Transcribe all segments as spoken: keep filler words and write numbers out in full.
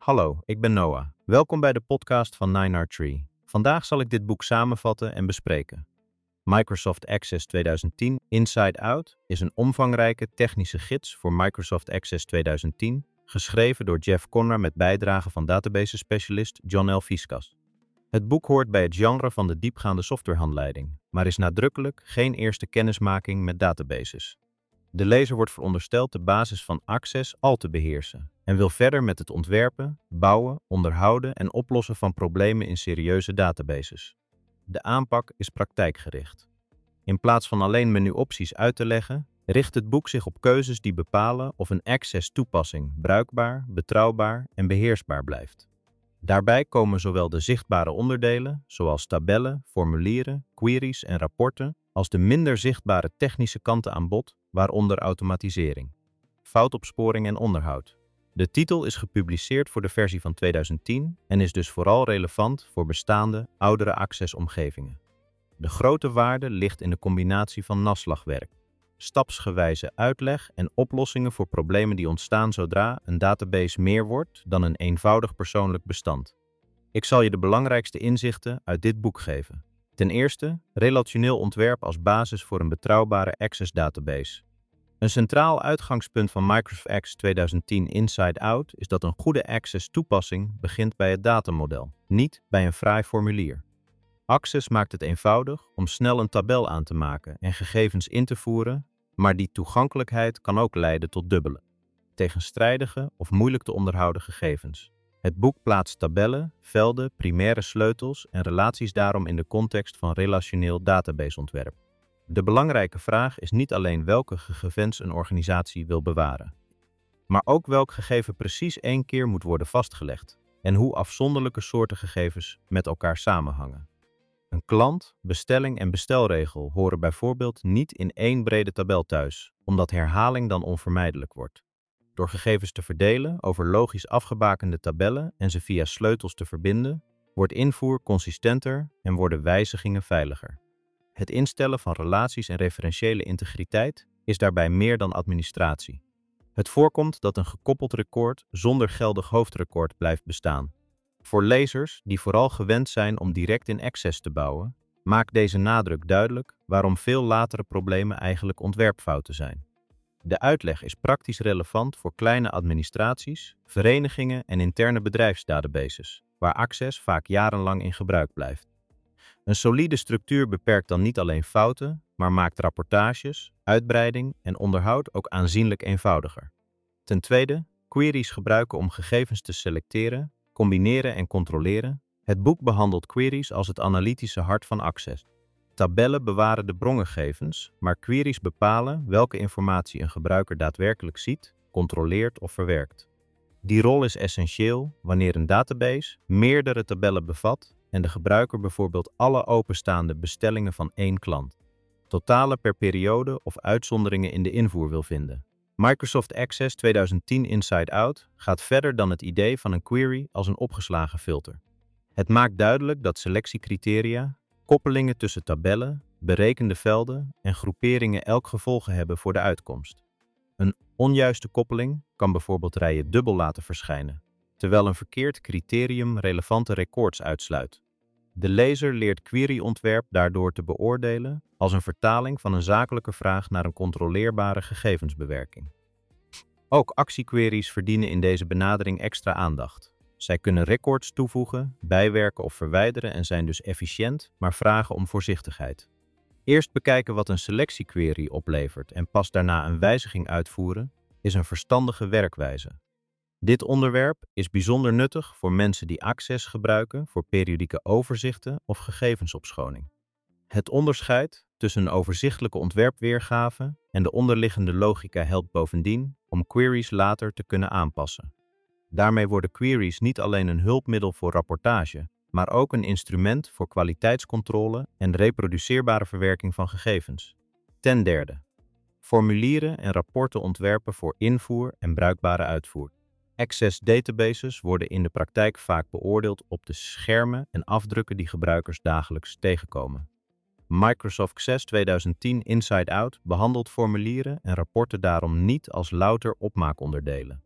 Hallo, ik ben Noah. Welkom bij de podcast van nine R Tree. Vandaag zal ik dit boek samenvatten en bespreken. Microsoft Access twintig tien Inside Out is een omvangrijke technische gids voor Microsoft Access twintig tien, geschreven door Jeff Conra met bijdrage van database-specialist John L. Fiskas. Het boek hoort bij het genre van de diepgaande softwarehandleiding, maar is nadrukkelijk geen eerste kennismaking met databases. De lezer wordt verondersteld de basis van Access al te beheersen en wil verder met het ontwerpen, bouwen, onderhouden en oplossen van problemen in serieuze databases. De aanpak is praktijkgericht. In plaats van alleen menuopties uit te leggen, richt het boek zich op keuzes die bepalen of een Access-toepassing bruikbaar, betrouwbaar en beheersbaar blijft. Daarbij komen zowel de zichtbare onderdelen, zoals tabellen, formulieren, queries en rapporten, als de minder zichtbare technische kanten aan bod, waaronder automatisering, foutopsporing en onderhoud. De titel is gepubliceerd voor de versie van twintig tien en is dus vooral relevant voor bestaande, oudere Access-omgevingen. De grote waarde ligt in de combinatie van naslagwerk, stapsgewijze uitleg en oplossingen voor problemen die ontstaan zodra een database meer wordt dan een eenvoudig persoonlijk bestand. Ik zal je de belangrijkste inzichten uit dit boek geven. Ten eerste, relationeel ontwerp als basis voor een betrouwbare Access-database. Een centraal uitgangspunt van Microsoft Access twintig tien Inside Out is dat een goede Access-toepassing begint bij het datamodel, niet bij een fraai formulier. Access maakt het eenvoudig om snel een tabel aan te maken en gegevens in te voeren, maar die toegankelijkheid kan ook leiden tot dubbele, tegenstrijdige of moeilijk te onderhouden gegevens. Het boek plaatst tabellen, velden, primaire sleutels en relaties daarom in de context van relationeel databaseontwerp. De belangrijke vraag is niet alleen welke gegevens een organisatie wil bewaren, maar ook welk gegeven precies één keer moet worden vastgelegd en hoe afzonderlijke soorten gegevens met elkaar samenhangen. Een klant, bestelling en bestelregel horen bijvoorbeeld niet in één brede tabel thuis, omdat herhaling dan onvermijdelijk wordt. Door gegevens te verdelen over logisch afgebakende tabellen en ze via sleutels te verbinden, wordt invoer consistenter en worden wijzigingen veiliger. Het instellen van relaties en referentiële integriteit is daarbij meer dan administratie. Het voorkomt dat een gekoppeld record zonder geldig hoofdrecord blijft bestaan. Voor lezers die vooral gewend zijn om direct in Access te bouwen, maakt deze nadruk duidelijk waarom veel latere problemen eigenlijk ontwerpfouten zijn. De uitleg is praktisch relevant voor kleine administraties, verenigingen en interne bedrijfsdatabases, waar Access vaak jarenlang in gebruik blijft. Een solide structuur beperkt dan niet alleen fouten, maar maakt rapportages, uitbreiding en onderhoud ook aanzienlijk eenvoudiger. Ten tweede, queries gebruiken om gegevens te selecteren, combineren en controleren. Het boek behandelt queries als het analytische hart van Access. Tabellen bewaren de brongegevens, maar queries bepalen welke informatie een gebruiker daadwerkelijk ziet, controleert of verwerkt. Die rol is essentieel wanneer een database meerdere tabellen bevat en de gebruiker bijvoorbeeld alle openstaande bestellingen van één klant, totalen per periode of uitzonderingen in de invoer wil vinden. Microsoft Access twintig tien Inside Out gaat verder dan het idee van een query als een opgeslagen filter. Het maakt duidelijk dat selectiecriteria, koppelingen tussen tabellen, berekende velden en groeperingen elk gevolgen hebben voor de uitkomst. Een onjuiste koppeling kan bijvoorbeeld rijen dubbel laten verschijnen, terwijl een verkeerd criterium relevante records uitsluit. De lezer leert queryontwerp daardoor te beoordelen als een vertaling van een zakelijke vraag naar een controleerbare gegevensbewerking. Ook actiequeries verdienen in deze benadering extra aandacht. Zij kunnen records toevoegen, bijwerken of verwijderen en zijn dus efficiënt, maar vragen om voorzichtigheid. Eerst bekijken wat een selectiequery oplevert en pas daarna een wijziging uitvoeren, is een verstandige werkwijze. Dit onderwerp is bijzonder nuttig voor mensen die Access gebruiken voor periodieke overzichten of gegevensopschoning. Het onderscheid tussen een overzichtelijke ontwerpweergave en de onderliggende logica helpt bovendien om queries later te kunnen aanpassen. Daarmee worden queries niet alleen een hulpmiddel voor rapportage, maar ook een instrument voor kwaliteitscontrole en reproduceerbare verwerking van gegevens. Ten derde, formulieren en rapporten ontwerpen voor invoer en bruikbare uitvoer. Access databases worden in de praktijk vaak beoordeeld op de schermen en afdrukken die gebruikers dagelijks tegenkomen. Microsoft Access twintig tien Inside Out behandelt formulieren en rapporten daarom niet als louter opmaakonderdelen,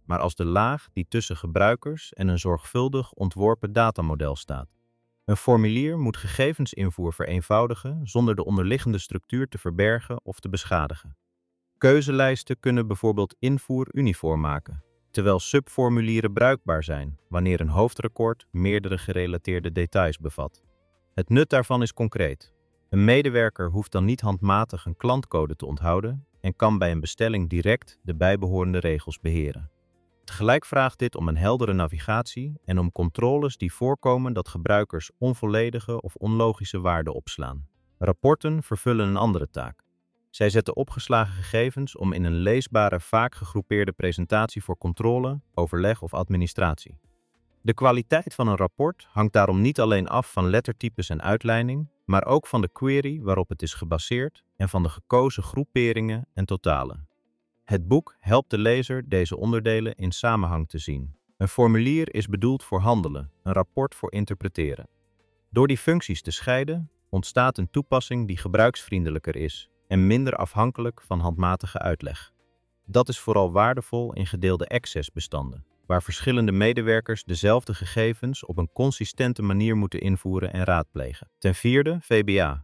maar als de laag die tussen gebruikers en een zorgvuldig ontworpen datamodel staat. Een formulier moet gegevensinvoer vereenvoudigen zonder de onderliggende structuur te verbergen of te beschadigen. Keuzelijsten kunnen bijvoorbeeld invoer uniform maken, terwijl subformulieren bruikbaar zijn wanneer een hoofdrecord meerdere gerelateerde details bevat. Het nut daarvan is concreet. Een medewerker hoeft dan niet handmatig een klantcode te onthouden en kan bij een bestelling direct de bijbehorende regels beheren. Tegelijk vraagt dit om een heldere navigatie en om controles die voorkomen dat gebruikers onvolledige of onlogische waarden opslaan. Rapporten vervullen een andere taak. Zij zetten opgeslagen gegevens om in een leesbare, vaak gegroepeerde presentatie voor controle, overleg of administratie. De kwaliteit van een rapport hangt daarom niet alleen af van lettertypes en uitleiding, maar ook van de query waarop het is gebaseerd en van de gekozen groeperingen en totalen. Het boek helpt de lezer deze onderdelen in samenhang te zien. Een formulier is bedoeld voor handelen, een rapport voor interpreteren. Door die functies te scheiden, ontstaat een toepassing die gebruiksvriendelijker is en minder afhankelijk van handmatige uitleg. Dat is vooral waardevol in gedeelde access-bestanden, waar verschillende medewerkers dezelfde gegevens op een consistente manier moeten invoeren en raadplegen. Ten vierde, V B A.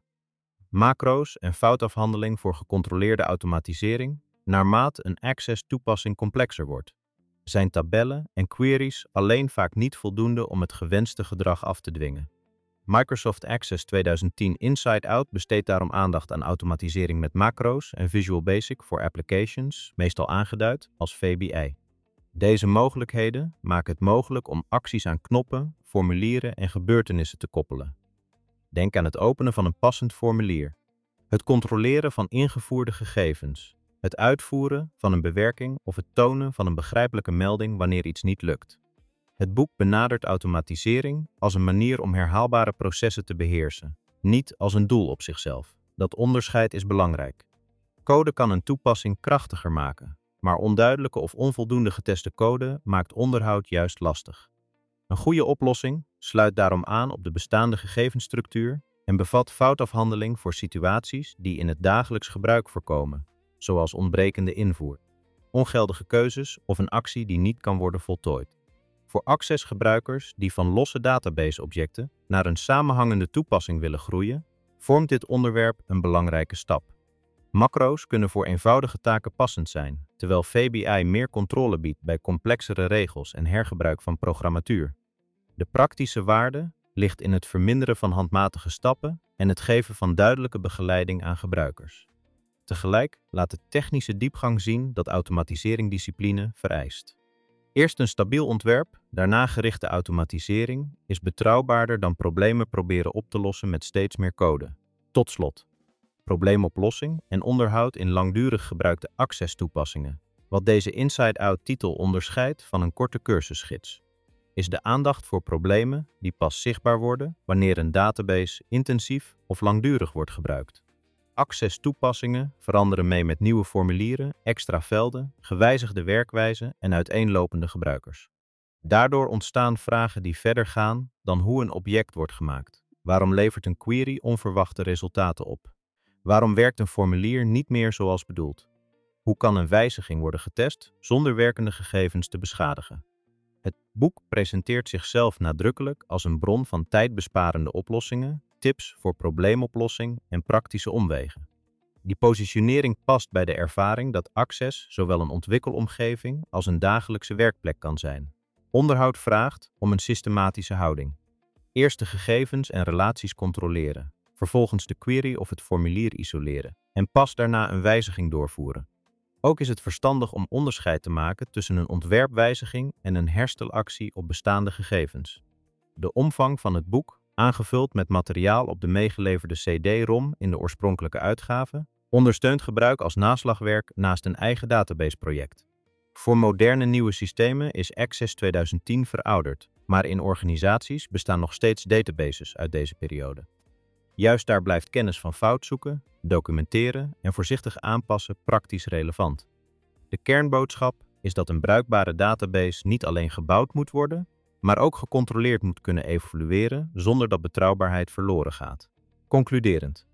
Macro's en foutafhandeling voor gecontroleerde automatisering, naarmate een access-toepassing complexer wordt. Zijn tabellen en queries alleen vaak niet voldoende om het gewenste gedrag af te dwingen. Microsoft Access tweeduizend tien Inside Out besteedt daarom aandacht aan automatisering met macro's en Visual Basic voor applications, meestal aangeduid als V B A. Deze mogelijkheden maken het mogelijk om acties aan knoppen, formulieren en gebeurtenissen te koppelen. Denk aan het openen van een passend formulier, het controleren van ingevoerde gegevens, het uitvoeren van een bewerking of het tonen van een begrijpelijke melding wanneer iets niet lukt. Het boek benadert automatisering als een manier om herhaalbare processen te beheersen, niet als een doel op zichzelf. Dat onderscheid is belangrijk. Code kan een toepassing krachtiger maken, maar onduidelijke of onvoldoende geteste code maakt onderhoud juist lastig. Een goede oplossing sluit daarom aan op de bestaande gegevensstructuur en bevat foutafhandeling voor situaties die in het dagelijks gebruik voorkomen, zoals ontbrekende invoer, ongeldige keuzes of een actie die niet kan worden voltooid. Voor Access-gebruikers die van losse database-objecten naar een samenhangende toepassing willen groeien, vormt dit onderwerp een belangrijke stap. Macro's kunnen voor eenvoudige taken passend zijn, terwijl V B A meer controle biedt bij complexere regels en hergebruik van programmatuur. De praktische waarde ligt in het verminderen van handmatige stappen en het geven van duidelijke begeleiding aan gebruikers. Tegelijk laat de technische diepgang zien dat automatisering discipline vereist. Eerst een stabiel ontwerp, daarna gerichte automatisering is betrouwbaarder dan problemen proberen op te lossen met steeds meer code. Tot slot, probleemoplossing en onderhoud in langdurig gebruikte Access-toepassingen. Wat deze Inside-Out titel onderscheidt van een korte cursusgids, is de aandacht voor problemen die pas zichtbaar worden wanneer een database intensief of langdurig wordt gebruikt. Access-toepassingen veranderen mee met nieuwe formulieren, extra velden, gewijzigde werkwijzen en uiteenlopende gebruikers. Daardoor ontstaan vragen die verder gaan dan hoe een object wordt gemaakt. Waarom levert een query onverwachte resultaten op? Waarom werkt een formulier niet meer zoals bedoeld? Hoe kan een wijziging worden getest zonder werkende gegevens te beschadigen? Het boek presenteert zichzelf nadrukkelijk als een bron van tijdbesparende oplossingen, tips voor probleemoplossing en praktische omwegen. Die positionering past bij de ervaring dat Access zowel een ontwikkelomgeving als een dagelijkse werkplek kan zijn. Onderhoud vraagt om een systematische houding. Eerst de gegevens en relaties controleren, vervolgens de query of het formulier isoleren en pas daarna een wijziging doorvoeren. Ook is het verstandig om onderscheid te maken tussen een ontwerpwijziging en een herstelactie op bestaande gegevens. De omvang van het boek, aangevuld met materiaal op de meegeleverde C D-ROM in de oorspronkelijke uitgave, ondersteunt gebruik als naslagwerk naast een eigen databaseproject. Voor moderne nieuwe systemen is Access tweeduizend tien verouderd, maar in organisaties bestaan nog steeds databases uit deze periode. Juist daar blijft kennis van fout zoeken, documenteren en voorzichtig aanpassen praktisch relevant. De kernboodschap is dat een bruikbare database niet alleen gebouwd moet worden, maar ook gecontroleerd moet kunnen evolueren zonder dat betrouwbaarheid verloren gaat. Concluderend.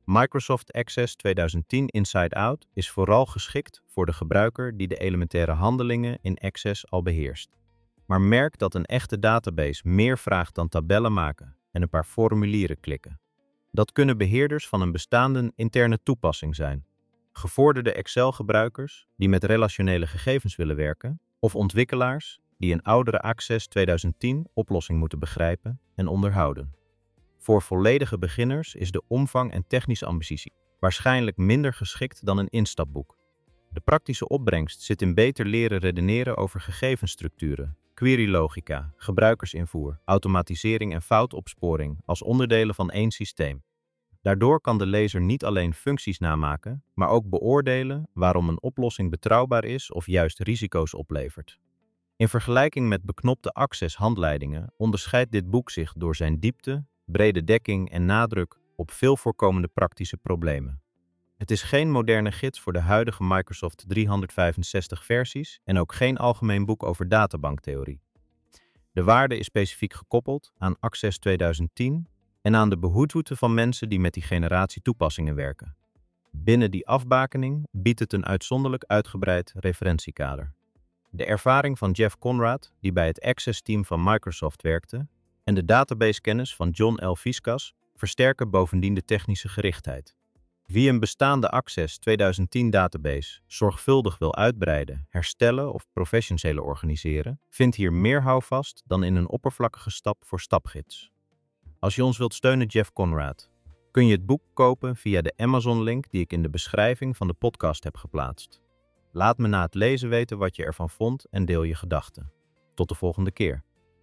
Microsoft Access tweeduizend tien Inside Out is vooral geschikt voor de gebruiker die de elementaire handelingen in Access al beheerst. Maar merk dat een echte database meer vraagt dan tabellen maken en een paar formulieren klikken. Dat kunnen beheerders van een bestaande interne toepassing zijn, gevorderde Excel-gebruikers die met relationele gegevens willen werken, of ontwikkelaars die een oudere Access tweeduizend tien oplossing moeten begrijpen en onderhouden. Voor volledige beginners is de omvang en technische ambitie waarschijnlijk minder geschikt dan een instapboek. De praktische opbrengst zit in beter leren redeneren over gegevensstructuren, querylogica, gebruikersinvoer, automatisering en foutopsporing als onderdelen van één systeem. Daardoor kan de lezer niet alleen functies namaken, maar ook beoordelen waarom een oplossing betrouwbaar is of juist risico's oplevert. In vergelijking met beknopte Access-handleidingen onderscheidt dit boek zich door zijn diepte, brede dekking en nadruk op veel voorkomende praktische problemen. Het is geen moderne gids voor de huidige Microsoft driehonderdvijfenzestig versies en ook geen algemeen boek over databanktheorie. De waarde is specifiek gekoppeld aan Access tweeduizend tien en aan de behoedvoeten van mensen die met die generatie toepassingen werken. Binnen die afbakening biedt het een uitzonderlijk uitgebreid referentiekader. De ervaring van Jeff Conrad, die bij het Access-team van Microsoft werkte, en de databasekennis van John L. Viscas versterken bovendien de technische gerichtheid. Wie een bestaande Access tweeduizend tien database zorgvuldig wil uitbreiden, herstellen of professionele organiseren, vindt hier meer houvast dan in een oppervlakkige stap-voor-stap-gids. Als je ons wilt steunen, Jeff Conrad, kun je het boek kopen via de Amazon-link die ik in de beschrijving van de podcast heb geplaatst. Laat me na het lezen weten wat je ervan vond en deel je gedachten. Tot de volgende keer.